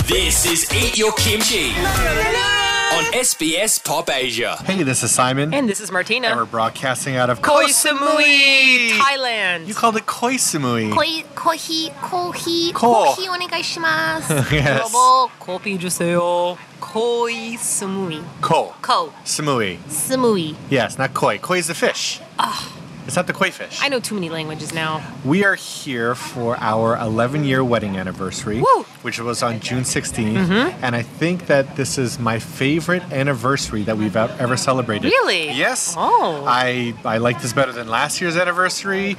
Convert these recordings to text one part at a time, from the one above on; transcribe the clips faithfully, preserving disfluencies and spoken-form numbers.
This is Eat Your Kimchi on S B S Pop Asia. Hey, this is Simon. And this is Martina. And we're broadcasting out of Koh Koh Samui, Thailand. You called it Koh Samui. コーコーヒーコーヒーコーコーヒーお願いします Yes. 여보, 커피 주세요. Koi Samui. Koh Ko. Samui. スムイ Yes, not koi. Koi is the fish. It's not the koi fish. I know too many languages now. We are here for our eleven-year wedding anniversary, Woo! which was on June sixteenth. And I think that this is my favorite anniversary that we've e- ever celebrated. Really? Yes. Oh. I, I like this better than last year's anniversary.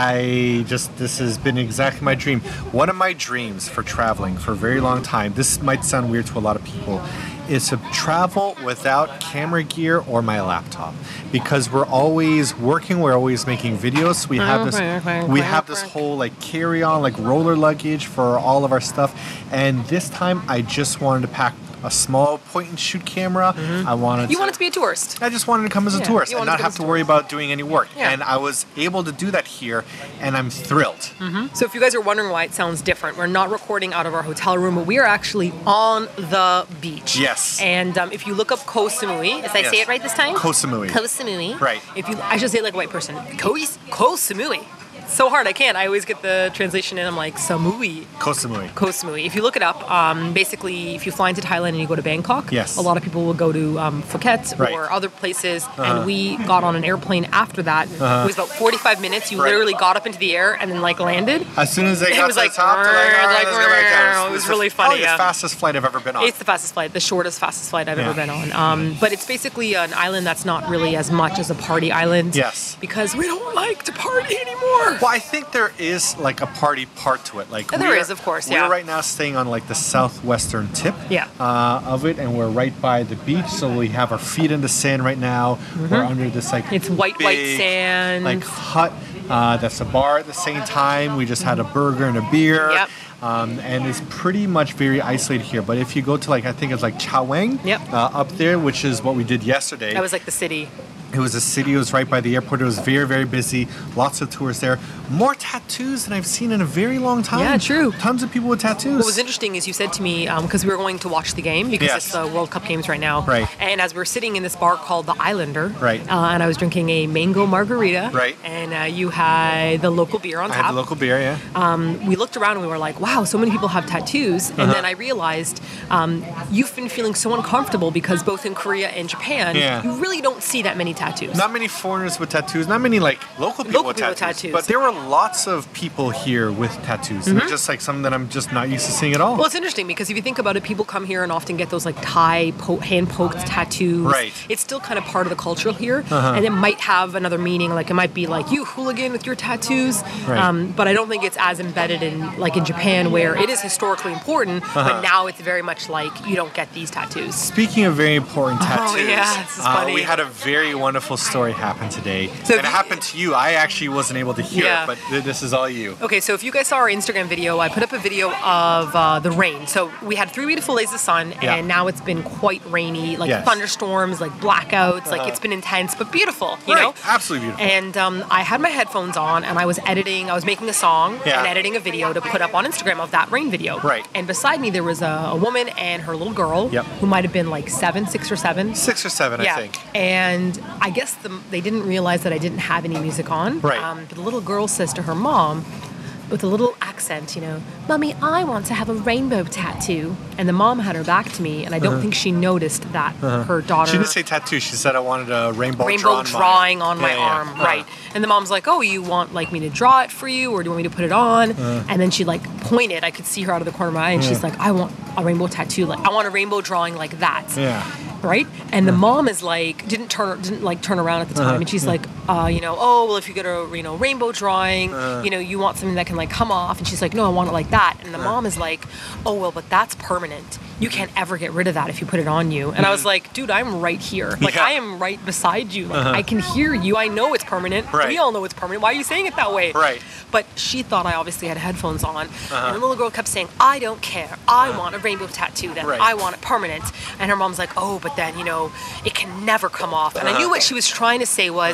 I just, this has been exactly my dream. One of my dreams for traveling for a very long time, this might sound weird to a lot of people, is to travel without camera gear or my laptop, because we're always working, we're always making videos. We have this, we have this whole like carry-on, like roller luggage for all of our stuff. And this time, I just wanted to pack a small point-and-shoot camera. I wanted. You to, wanted to be a tourist. I just wanted to come as a Yeah, tourist you and wanted not to come have as to a worry tourist. about doing any work. Yeah. And I was able to do that here, and I'm thrilled. So if you guys are wondering why it sounds different, we're not recording out of our hotel room, but we are actually on the beach. Yes. And um, if you look up Koh Samui, did I Yes. say it right this time? Koh Samui. Koh Samui Right. If you, I should say it like a white person. Koh, Koh Samui. It's so hard, I can't. I always get the translation and I'm like, Samui. Koh Samui. Koh Samui. If you look it up, um, basically, if you fly into Thailand and you go to Bangkok, Yes. a lot of people will go to um, Phuket Right. or other places. And we got on an airplane after that. It was about forty-five minutes. You Right. literally got up into the air and then like landed. As soon as they It got was to like, the top, they're like, all right, like, let's go back down. it was It's really the- funny, Probably yeah. the fastest flight I've ever been on. It's the fastest flight, the shortest fastest flight I've Yeah. ever been on. Um, but it's basically an island that's not really as much as a party island. Yes. Because we don't like to party anymore. Well, I think there is like a party part to it. Like There we're- is, of course, We're yeah. right now staying on like the southwestern tip Yeah. uh, of it, and we're right by the beach. So we have our feet in the sand right now. We're under this like It's white, white big, sand. like hut. Uh, that's a bar at the same time. We just had a burger and a beer. Yep. Um, and it's pretty much very isolated here. But if you go to like I think it's like Chaweng Yep. uh, up there, which is what we did yesterday. That was like the city. It was a city. It was right by the airport. It was very, very busy. Lots of tourists there. More tattoos than I've seen in a very long time. Yeah, true. Tons of people with tattoos. What was interesting is you said to me, because we were going to watch the game because Yes. it's the World Cup games right now. Right. And as we were sitting in this bar called the Islander. Right. Uh, and I was drinking a mango margarita. Right. And uh, you had the local beer on I tap. had the local beer, yeah. We looked around and we were like, wow, so many people have tattoos. And Uh-huh. then I realized um, you've been feeling so uncomfortable because both in Korea and Japan, Yeah. you really don't see that many tattoos. Not many foreigners with tattoos. Not many like local people, Local with, people with tattoos, tattoos. But there were lots of people here with tattoos. Mm-hmm. They're just like something that I'm just not used to seeing at all. Well, it's interesting because if you think about it, people come here and often get those like Thai po- hand-poked tattoos. Right. It's still kind of part of the culture here, and it might have another meaning. Like it might be like you hooligan with your tattoos, Right. um, but I don't think it's as embedded in like in Japan where it is historically important, but now it's very much like you don't get these tattoos. Speaking of very important tattoos, Oh, yeah, this is uh, funny. we had a very wonderful story happen today. So and if it you- happened to you. I actually wasn't able to hear Yeah. it, but th- this is all you. Okay, so if you guys saw our Instagram video, I put up a video of uh, the rain. So we had three beautiful days of sun, Yeah. and now it's been quite rainy, like Yes. thunderstorms, like blackouts. Like Uh-huh. it's been intense, but beautiful. You Right, know, absolutely beautiful. And um, I had my headphones on, and I was editing. I was making a song Yeah. and editing a video to put up on Instagram of that rain video. Right. And beside me there was a, a woman and her little girl, Yep. who might have been like seven, six or seven. Six or seven, Yeah, I think. and I guess the, they didn't realize that I didn't have any music on. Right. Um, but the little girl says to her mom, with a little accent, you know, "Mommy, I want to have a rainbow tattoo." And the mom had her back to me, and I don't think she noticed that her daughter. She didn't say tattoo. She said I wanted a rainbow, rainbow drawn drawing on my Yeah, yeah, arm, yeah. right? And the mom's like, "Oh, you want like me to draw it for you, or do you want me to put it on?" Uh. And then she like pointed. I could see her out of the corner of my eye, and she's like, "I want a rainbow tattoo. Like I want a rainbow drawing like that." Yeah. Right? And the mom is like, didn't turn, didn't like turn around at the time, Uh-huh. and she's like, uh, you know, oh well, if you get a you know rainbow drawing, Uh. you know, you want something that can like come off, and she's like, no, I want it like that. And the mom is like, oh well, but that's permanent. You can't ever get rid of that if you put it on you. And I was like, dude, I'm right here. Like Yeah. I am right beside you. Like I can hear you. I know it's permanent. Right. We all know it's permanent. Why are you saying it that way? Right. But she thought I obviously had headphones on, and the little girl kept saying, I don't care. I want a rainbow tattoo. Then Right. I want it permanent. And her mom's like, oh, but then you know, it can never come off. And I knew what she was trying to say was,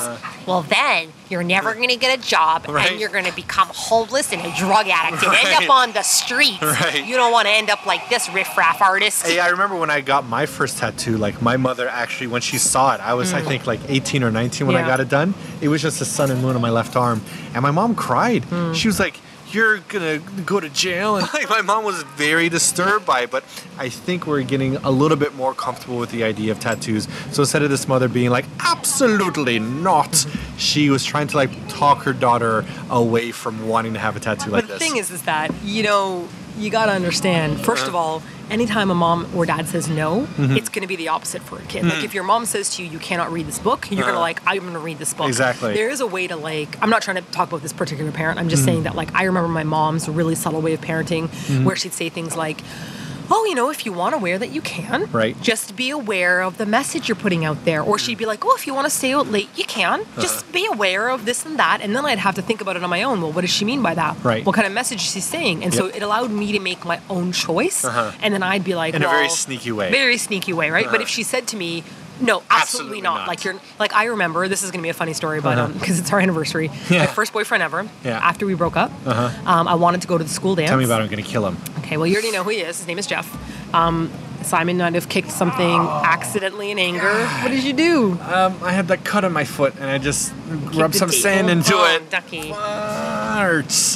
Well, then you're never going to get a job, Right. and you're going to become homeless and a drug addict and end Right. up on the streets. Right. You don't want to end up like this riffraff artist. Hey, I remember when I got my first tattoo, like my mother actually, when she saw it, I was, I think, like eighteen or nineteen when I Yeah. got it done. It was just the sun and moon on my left arm. And my mom cried. She was like, you're gonna go to jail. And like, my mom was very disturbed by it, but I think we're getting a little bit more comfortable with the idea of tattoos. So instead of this mother being like, absolutely not, she was trying to like talk her daughter away from wanting to have a tattoo like But the this. thing is, is that, you know, you got to understand, first Uh-huh. of all, anytime a mom or dad says no, Mm-hmm. it's going to be the opposite for a kid. Like if your mom says to you, you cannot read this book, you're going to like, I'm going to read this book. Uh-huh. Exactly. There is a way to like, I'm not trying to talk about this particular parent. I'm just Mm-hmm. saying that like, I remember my mom's really subtle way of parenting where she'd say things like, oh, you know, if you want to wear that, you can. Right. Just be aware of the message you're putting out there. Or she'd be like, oh, if you want to stay out late, you can. Uh-huh. Just be aware of this and that. And then I'd have to think about it on my own. Well, what does she mean by that? Right. What kind of message is she saying? And so Yep. it allowed me to make my own choice. Uh-huh. And then I'd be like, In a well, very sneaky way. Very sneaky way, right? But Uh-huh. if she said to me, no, absolutely, Absolutely not. not. Like you're like I remember this is gonna be a funny story, but Uh-huh. because it's our anniversary. Yeah. My first boyfriend ever. Yeah. After we broke up, Uh-huh. um, I wanted to go to the school dance. Tell me about it, I'm gonna kill him. Okay, well, you already know who he is. His name is Jeff. Um, Simon might have kicked something accidentally in anger. What did you do? Um, I had that cut on my foot, and I just rubbed the some table. sand into Oh, it. ducky. Farts.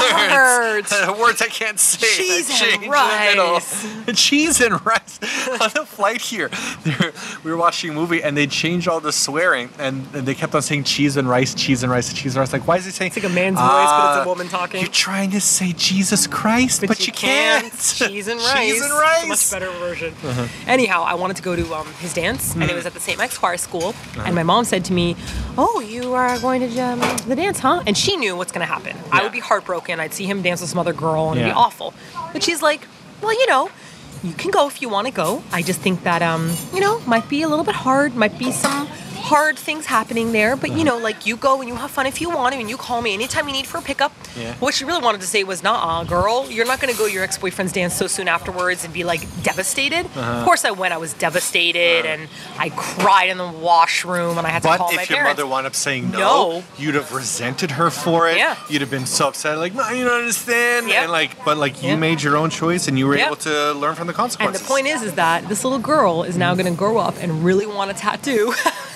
Farts. Words I can't say. Cheese I and changed in the rice. middle. Cheese and rice. On the flight here, they were- we were watching a movie, and they changed all the swearing, and, and they kept on saying cheese and rice, cheese and rice, cheese and rice. Like, why is he saying? It's like a man's voice, but it's a "Uh, woman talking." You're trying to say Jesus Christ, but, you can't. Cheese and rice. Cheese and It's a rice. much better version. Anyhow, I wanted to go to um, his dance, and it was at the Saint Mike's Choir School. And my mom said to me, "Oh, you are going to um, the dance, huh?" And she knew what's going to happen. I Yeah. would be heartbroken. I'd see him dance with some other girl, and it'd Yeah. be awful. But she's like, "Well, you know, you can go if you want to go. I just think that, um, you know, might be a little bit hard. Might be some hard things happening there. But, you know, like, you go and you have fun if you want to, and you call me anytime you need for a pickup." Yeah. What she really wanted to say was, "Nah, girl, you're not going to go to your ex-boyfriend's dance so soon afterwards and be, like, devastated." Of course I went. I was devastated, and I cried in the washroom, and I had to But call my if your parents. mother wound up saying no, No. you'd have resented her for it. Yeah. You'd have been so upset, like, no, you don't understand. Yeah. And like, but like, you Yeah. made your own choice, and you were Yeah. able to learn from the And consequences. the point is, is that this little girl is now going to grow up and really want a tattoo.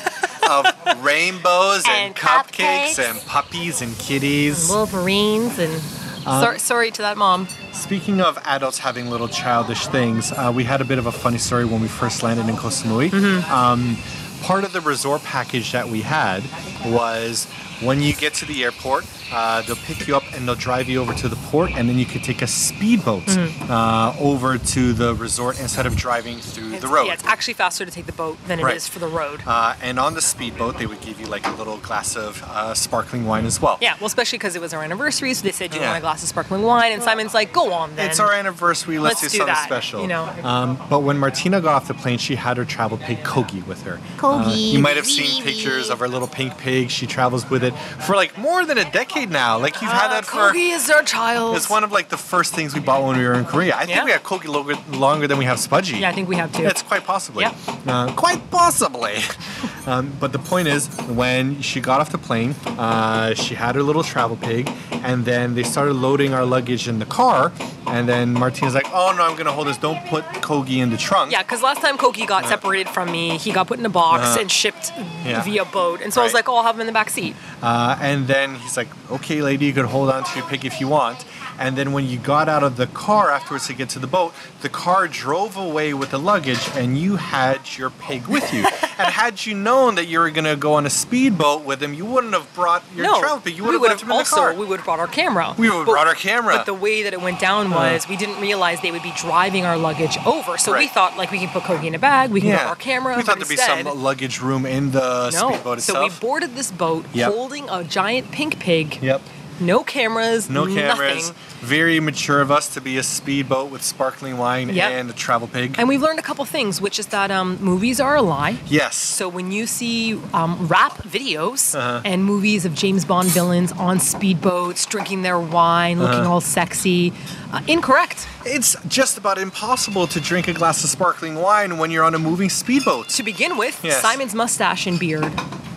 of rainbows and, And cupcakes, cupcakes. and puppies and kitties. Wolverines and... Um, sorry, sorry to that mom. Speaking of adults having little childish things, uh, we had a bit of a funny story when we first landed in Koh Samui. Mm-hmm. Um, part of the resort package that we had was when you get to the airport, uh, they'll pick you up and they'll drive you over to the port, and then you could take a speedboat Mm-hmm. uh, over to the resort instead of driving through It's, the road. Yeah, it's actually faster to take the boat than it is Right. for the road. Uh, and on the speedboat, they would give you like a little glass of uh, sparkling wine as well. Yeah, well, especially because it was our anniversary, so they said, "Do you Yeah. want a glass of sparkling wine?" And Simon's like, "Go on, then." It's our anniversary. Let's, Let's do do something that, special. you know. Um, but when Martina got off the plane, she had her travel pig Kogi with her. Kogi, Uh, you might have wee, seen wee, pictures wee. of our little pink pig. She travels with it for like more than a decade now. Like you've had Uh, that for. Kogi is our child. It's one of like the first things we bought when we were in Korea. I think Yeah. we have Kogi longer, longer than we have Spudgy. Yeah, I think we have two. It's quite possibly. Yeah. Uh, quite possibly. um, but the point is, when she got off the plane, uh, she had her little travel pig, and then they started loading our luggage in the car. And then Martina's like, "Oh no, I'm gonna hold this. Don't put Kogi in the trunk." Yeah, because last time Koki got separated from me, he got put in a box Uh-huh. and shipped Yeah. via boat. And so I was Right. like, "Oh, I'll have him in the back seat." Uh, and then he's like, "Okay, lady, you could hold on to your pig if you want." And then when you got out of the car afterwards to get to the boat, the car drove away with the luggage, and you had your pig with you. And had you known that you were gonna go on a speedboat with him, you wouldn't have brought your no, travel pig. You we would have would left have him in the also car. we would have brought our camera. We would have But- brought our camera. But the way that it went down was we didn't realize they would be driving our luggage over. So we Right. thought like we can put Kogi in a bag, we can put our camera. We thought but there'd be instead, some luggage room in the no. speedboat So we itself. boarded this boat Yep. holding a giant pink pig. Yep. No cameras. No cameras. Nothing. Very mature of us to be a speedboat with sparkling wine Yep. and a travel pig. And we've learned a couple things, which is that um, movies are a lie. yes. So when you see um, rap videos Uh-huh. and movies of James Bond villains on speedboats, drinking their wine, looking Uh-huh. all sexy, uh, incorrect. It's just about impossible to drink a glass of sparkling wine when you're on a moving speedboat. To begin with, Yes. Simon's mustache and beard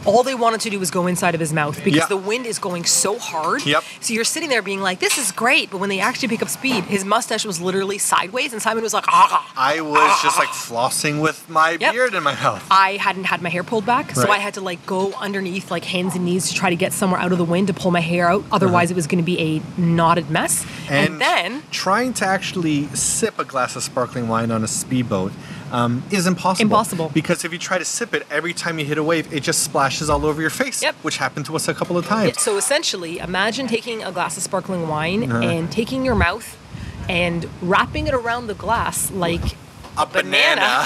all they wanted to do was go inside of his mouth because Yeah. the wind is going so hard. Yep. So you're sitting there being like, this is great. But when they actually pick up speed, his mustache was literally sideways, and Simon was like, ah. I was just like flossing with my Yep. beard in my mouth. I hadn't had my hair pulled back, so Right. I had to like go underneath like hands and knees to try to get somewhere out of the wind to pull my hair out. Otherwise, it was going to be a knotted mess. And, then trying to actually sip a glass of sparkling wine on a speedboat um, is impossible. Impossible. Because if you try to sip it, every time you hit a wave, it just splashes all over your face. Yep. Which happened to us a couple of times. so essentially, imagine taking a glass of sparkling wine Uh-huh. and taking your mouth and wrapping it around the glass like a banana. banana.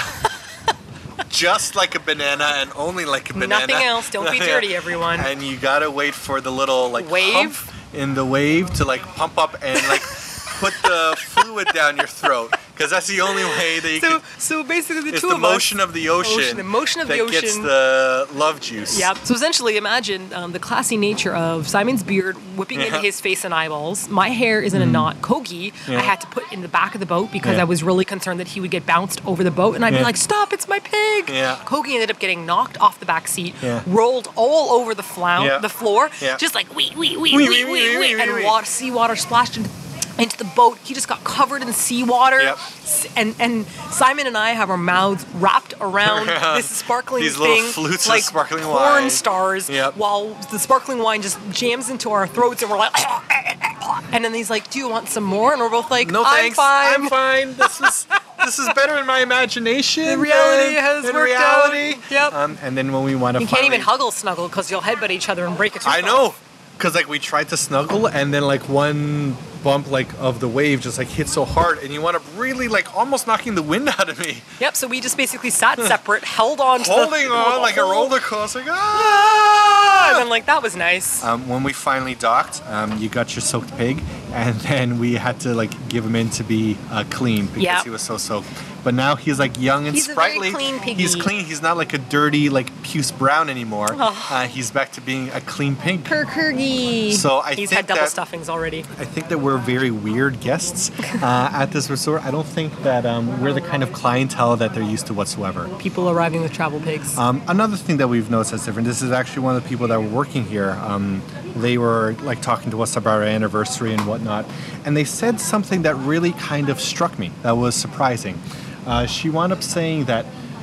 Just like a banana and only like a banana. Nothing else. Don't be dirty, everyone. And you gotta wait for the little like Wave? hump in the wave to like pump up and like put the fluid down your throat, because that's the only way that you So, can. so basically, the It's two the of motion us, of the ocean. Ocean, the motion of that the ocean. gets the love juice. Yeah. So essentially, imagine um, the classy nature of Simon's beard whipping into Yeah. his face and eyeballs. My hair is in a knot. Kogi, Yeah. I had to put in the back of the boat because Yeah. I was really concerned that he would get bounced over the boat, and I'd Yeah. be like, "Stop! It's my pig!" Yeah. Kogi ended up getting knocked off the back seat, Yeah. rolled all over the floor, Yeah. the floor, Yeah. just like wee wee wee Wee, wee wee, wee wee, wee, wee, and wee. water, seawater splashed into, into the boat. He just got covered in seawater. Yep. S- And and Simon and I have our mouths wrapped around this sparkling These little thing, flutes of like sparkling porn wine. stars, Yep. while the sparkling wine just jams into our throats, and we're like, and then he's like, "Do you want some more?" And we're both like, No "I'm thanks. fine." I'm fine. This is this is better in my imagination. The reality than has in worked reality. out. Yep. Um, and then when we want to, You can't even huggle snuggle because you'll headbutt each other and break a tooth. I off. know, because like we tried to snuggle, and then like one bump like of the wave just like hit so hard, and you want to really like almost knocking the wind out of me, Yep. So we just basically sat separate, held on, to holding the, on like a whole- roller coaster. Like, And ah! then like that was nice. Um, when we finally docked, um, you got your soaked pig, and then we had to like give him in to be uh, clean because Yep. he was so soaked. But now he's like young and He's a very sprightly. clean piggy. He's clean. He's not like a dirty like puce brown anymore. Oh. Uh, he's back to being a clean pig. Kirkurgi. So I he's think had double that- stuffings already. I think that we're very weird guests uh, at this resort. I don't think that um, we're the kind of clientele that they're used to whatsoever. People arriving with travel pigs. Um, another thing that we've noticed that's different. This is actually one of the people that were working here. Um, they were like talking to us about our anniversary and whatnot, and they said something that really kind of struck me. That was surprising. Uh, she wound up saying that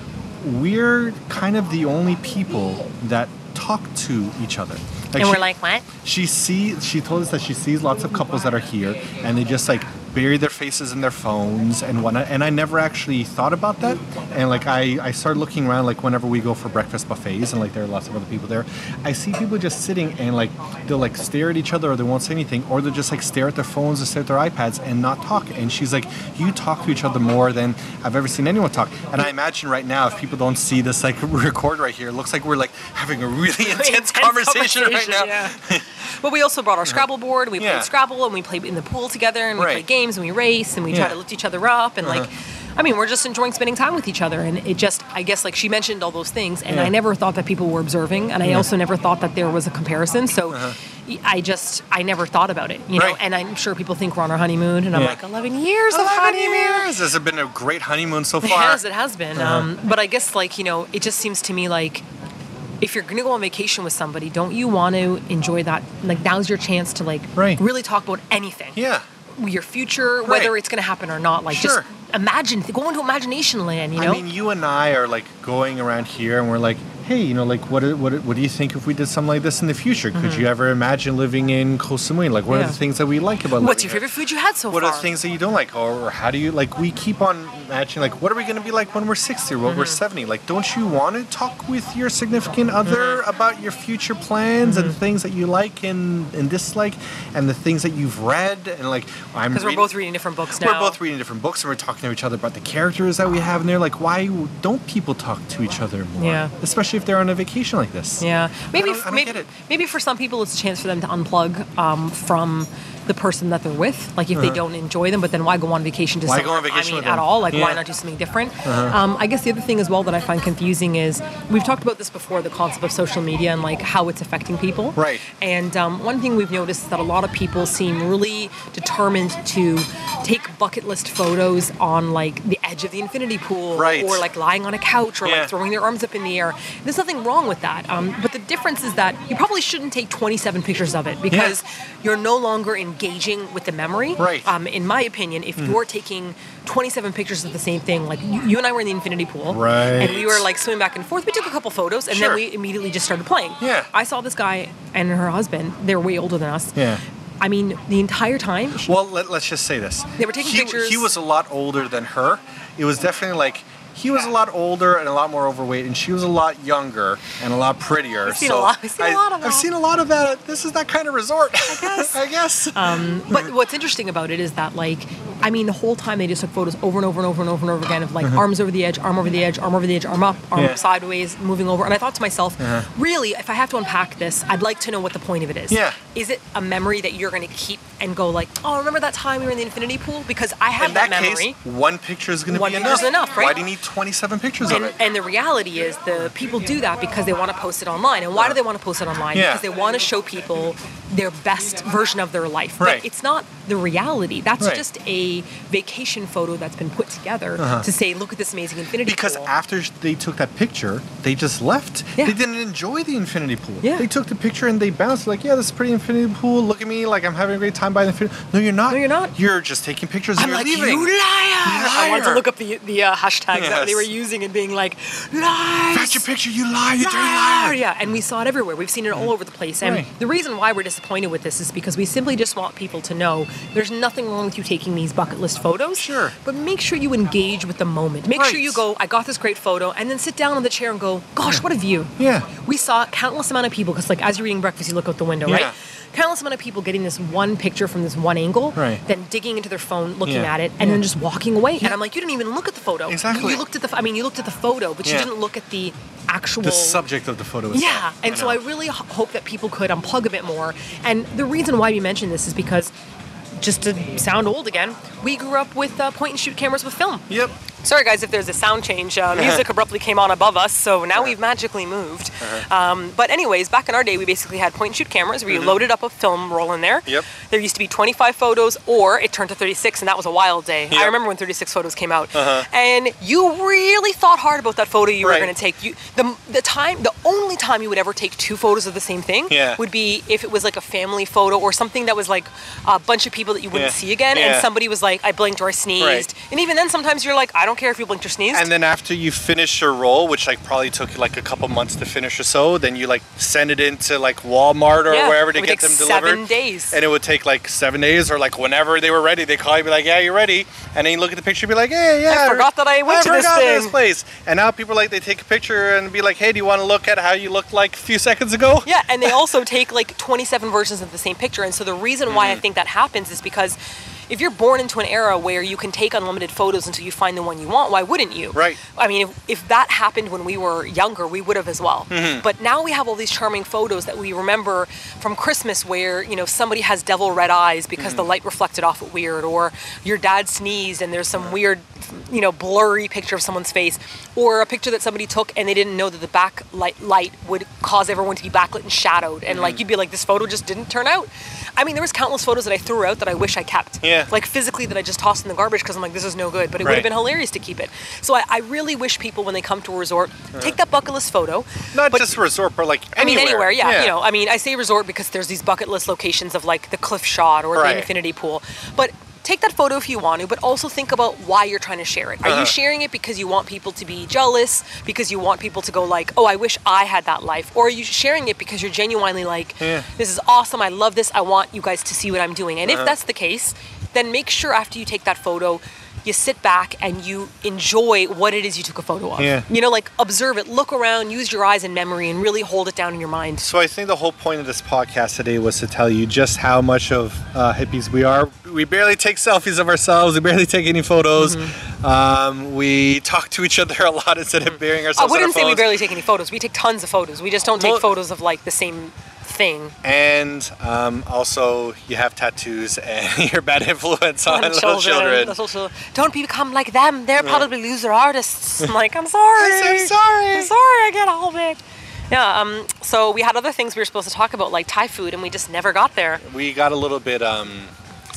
we're kind of the only people that talk to each other. And she- we're like, what? she see she told us that she sees lots of couples that are here, and they just like bury their faces in their phones and whatnot. And I never actually thought about that. And like I, I started looking around, like whenever we go for breakfast buffets, and like there are lots of other people there, I see people just sitting and like they'll like stare at each other, or they won't say anything, or they'll just like stare at their phones or stare at their iPads and not talk. And she's like, you talk to each other more than I've ever seen anyone talk. And I imagine right now, if people don't see this like record right here, it looks like we're like having a really intense, Intense conversation, right conversation, now. yeah. But we also brought our Scrabble board, and we Yeah. played Scrabble, and we played in the pool together, and we Right. played games, and we race, and we Yeah. try to lift each other up, and like, I mean, we're just enjoying spending time with each other, and it just, I guess, like she mentioned all those things, and Yeah. I never thought that people were observing, and I Yeah. also never thought that there was a comparison, so I just, I never thought about it, you know, Right. and I'm sure people think we're on our honeymoon, and I'm Yeah. like, eleven years of eleven honeymoon. years. This has been a great honeymoon so far. Yes, it has been. Um, but I guess, like, you know, it just seems to me like if you're going to go on vacation with somebody, don't you want to enjoy that? Like, now's your chance to, like, Right. really talk about anything. Yeah. Your future, Right. whether it's going to happen or not. Like, Sure. just imagine, go into imagination land, you know? I mean, you and I are like going around here, and we're like, hey, you know, like, what, what, what do you think if we did something like this in the future? Could you ever imagine living in Koh Samui? Like, what are Yeah. the things that we like about What's living your here? favorite food you had so What far? are the things that you don't like, or, or how do you like? We keep on imagining, like, what are we going to be like when we're sixty or when we're seventy? Like, don't you want to talk with your significant other about your future plans and things that you like and, and dislike, and the things that you've read? And like, I'm Because we're reading- both reading different books now. We're both reading different books, and we're talking to each other about the characters that we have in there. Like, why don't people talk to each other more? Yeah. Especially if they're on a vacation like this. Yeah, maybe I don't- I don't maybe, get it. maybe for some people it's a chance for them to unplug um, from the person that they're with. Like if they don't enjoy them, but then why go on vacation to Why go somewhere, on vacation I mean, with at them? all? Like why Yeah. not do something different? Um, I guess the other thing as well that I find confusing is we've talked about this before, the concept of social media and like how it's affecting people. Right. And um, one thing we've noticed is that a lot of people seem really determined to take bucket list photos on like the edge of the infinity pool, Right. or like lying on a couch, or Yeah. like throwing their arms up in the air. there's nothing wrong with that. Um, but the difference is that you probably shouldn't take twenty-seven pictures of it because Yeah. you're no longer engaging with the memory. Right. Um, in my opinion, if Mm. you're taking twenty-seven pictures of the same thing, like you, you and I were in the infinity pool, Right. and we were like swimming back and forth. We took a couple photos, and Sure. then we immediately just started playing. Yeah. I saw this guy and her husband. They were way older than us. Yeah. I mean, the entire time. She, Well, let, let's just say this. They were taking he, pictures. He was a lot older than her. It was definitely like he was a lot older and a lot more overweight, and she was a lot younger and a lot prettier. I've seen so a lot- I've seen a I- lot of I've that. seen a lot of that. This is that kind of resort. I guess. I guess. But what's interesting about it is that, like, I mean, the whole time they just took photos over and over and over and over and over again of like arms over the edge, arm over the edge, arm over the edge, arm up, arm Uh-huh. Yeah. sideways, moving over. And I thought to myself, Uh-huh. really, if I have to unpack this, I'd like to know what the point of it is. Yeah. Is it a memory that you're going to keep and go like, oh, remember that time we were in the infinity pool? Because I have In that, that memory. case, one picture is going to One be picture's enough. enough, right? Why do you need twenty-seven pictures And, of it? and the reality is the people do that because they want to post it online. And why do they want to post it online? Yeah. Because they want to show people their best version of their life. Right. But it's not the reality. That's Right. just a vacation photo that's been put together to say, look at this amazing infinity Because pool. after they took that picture, they just left. Yeah. They didn't enjoy the infinity pool. Yeah. They took the picture and they bounced like, yeah, this is a pretty infinity pool. Look at me, like I'm having a great time by the infinity. No, you're not. No, you're not. You're just taking pictures I'm and you're like, leaving. you liar! I wanted to Liar. look up the the uh, hashtags that they Yes. were using and being like, lies! That's your picture. You lie. You dirty Liar! liar. Yeah, and we saw it everywhere. We've seen it all over the place. And Right. the reason why we're disappointed with this is because we simply just want people to know there's nothing wrong with you taking these bucket list photos. Sure. But make sure you engage with the moment. Make sure Right. you go, I got this great photo, and then sit down on the chair and go, gosh, what a view. Yeah. We saw countless amount of people, because like as you're eating breakfast, you look out the window, Yeah. right? Countless amount of people getting this one picture from this one angle, Right. then digging into their phone, looking Yeah. at it, and Yeah. then just walking away. And I'm like, you didn't even look at the photo. Exactly. You looked at the, I mean, you looked at the photo, but you Yeah. didn't look at the actual The subject of the photo is yeah, and so I really h- hope that people could unplug a bit more. And the reason why we mention this is because, just to sound old again, we grew up with uh, point and shoot cameras with film. Yep. Sorry guys if there's a sound change. Uh, music abruptly came on above us, so now we've magically moved. Um, but anyways, back in our day, we basically had point and shoot cameras where you loaded up a film roll in there. Yep. There used to be twenty-five photos, or it turned to thirty-six, and that was a wild day. I Yep. remember when thirty-six photos came out, and you really thought hard about that photo you Right. were going to take. You the the time, the only time you would ever take two photos of the same thing Yeah. would be if it was like a family photo or something that was like a bunch of people that you wouldn't Yeah. see again, Yeah. and somebody was like, I blinked or I sneezed. Right. And even then, sometimes you're like, I don't care if you blinked or sneezed. And then after you finish your roll, which like probably took like a couple months to finish or so, then you like send it into like Walmart or Yeah, wherever it to would get take them delivered. seven days. And it would take like seven days or like whenever they were ready, they call you, be like, yeah, you're ready. And then you look at the picture, be like, hey, yeah. I forgot that I went to this forgot thing. this place. And now people like they take a picture and be like, hey, do you want to look at how you looked like a few seconds ago? Yeah, and they also take like twenty-seven versions of the same picture. And so the reason why Mm-hmm. I think that happens is because if you're born into an era where you can take unlimited photos until you find the one you want, why wouldn't you? Right. I mean, if, if that happened when we were younger, we would have as well. Mm-hmm. But now we have all these charming photos that we remember from Christmas where, you know, somebody has devil red eyes because Mm-hmm. the light reflected off it weird, or your dad sneezed and there's some weird, you know, blurry picture of someone's face, or a picture that somebody took and they didn't know that the backlight light would cause everyone to be backlit and shadowed. And Mm-hmm. like, you'd be like, this photo just didn't turn out. I mean, there was countless photos that I threw out that I wish I kept. Yeah. Like physically that I just tossed in the garbage because I'm like, this is no good. But it would Right. have been hilarious to keep it. So I, I really wish people, when they come to a resort, take that bucket list photo. Not but- just a resort, but like anywhere. I mean, anywhere, yeah, You know, I mean, I say resort because there's these bucket list locations of like the cliff shot or Right. the infinity pool. But take that photo if you want to, but also think about why you're trying to share it. Are Uh-huh. you sharing it because you want people to be jealous? Because you want people to go like, oh, I wish I had that life? Or are you sharing it because you're genuinely like, Yeah. this is awesome, I love this, I want you guys to see what I'm doing? And Uh-huh. if that's the case, then make sure after you take that photo, you sit back and you enjoy what it is you took a photo of. Yeah. You know, like observe it, look around, use your eyes and memory, and really hold it down in your mind. So I think the whole point of this podcast today was to tell you just how much of uh, hippies we are. We barely take selfies of ourselves. We barely take any photos. Mm-hmm. Um, we talk to each other a lot instead of burying I ourselves. in our wouldn't say we phones. barely take any photos. We take tons of photos. We just don't take Well- photos of like the same thing. And um, also, you have tattoos and you're a bad influence on On little children. Little children. Don't become like them. They're probably loser artists. I'm like, I'm sorry. I'm so sorry. I'm sorry. I get all of it. Yeah. Um. So we had other things we were supposed to talk about, like Thai food, and we just never got there. We got a little bit um,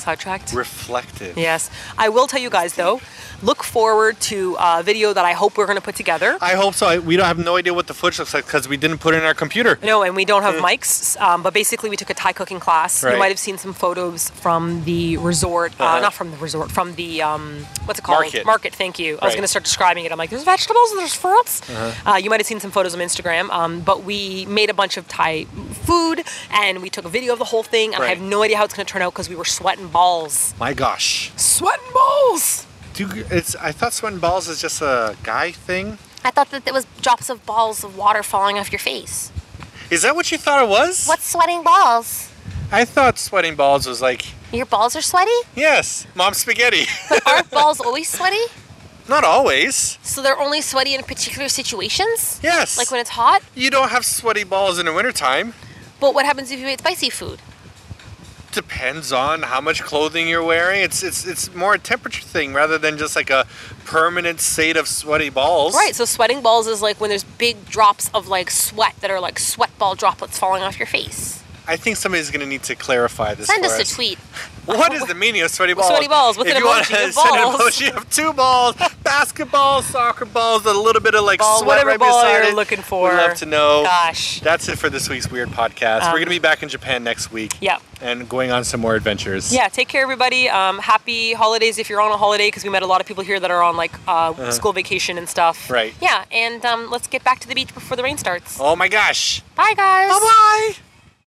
sidetracked. Reflective. Yes. I will tell you guys, though, look forward to a video that I hope we're going to put together. I hope so. I, we don't have no idea what the footage looks like because we didn't put it in our computer. No, and we don't have mics, um, but basically we took a Thai cooking class. Right. You might have seen some photos from the resort, uh, Uh-huh. not from the resort, from the, um, what's it called? Market. Market, thank you. I was Right. going to start describing it. I'm like, there's vegetables, there's fruits. Uh, you might have seen some photos on Instagram, um, but we made a bunch of Thai food, and we took a video of the whole thing, and I Right. have no idea how it's going to turn out because we were sweating balls. My gosh. Sweating balls! Do you, it's. I thought sweating balls is just a guy thing. I thought that there was drops of balls of water falling off your face. Is that what you thought it was? What's sweating balls? I thought sweating balls was like, Your balls are sweaty? yes, mom spaghetti. But aren't balls always sweaty? Not always. So they're only sweaty in particular situations? Yes. Like when it's hot? You don't have sweaty balls in the wintertime. But what happens if you eat spicy food? Depends on how much clothing you're wearing. It's it's it's more a temperature thing rather than just like a permanent state of sweaty balls. Right, so sweating balls is like when there's big drops of like sweat that are like sweat ball droplets falling off your face. I think somebody's going to need to clarify this Send for us a us. tweet. What is the meaning of sweaty balls? Sweaty balls with if an you want emoji to of send an balls. emoji of two balls, basketball, soccer balls, a little bit of like Ball, sweat whatever right ball beside you're it. looking for. We'd love to know. Gosh. That's it for this week's Weird Podcast. Um, We're going to be back in Japan next week. Yeah. And going on some more adventures. Yeah, take care, everybody. Um, happy holidays if you're on a holiday, because we met a lot of people here that are on like uh, school vacation and stuff. Right. Yeah, and um, let's get back to the beach before the rain starts. Oh my gosh. Bye, guys. Bye-bye.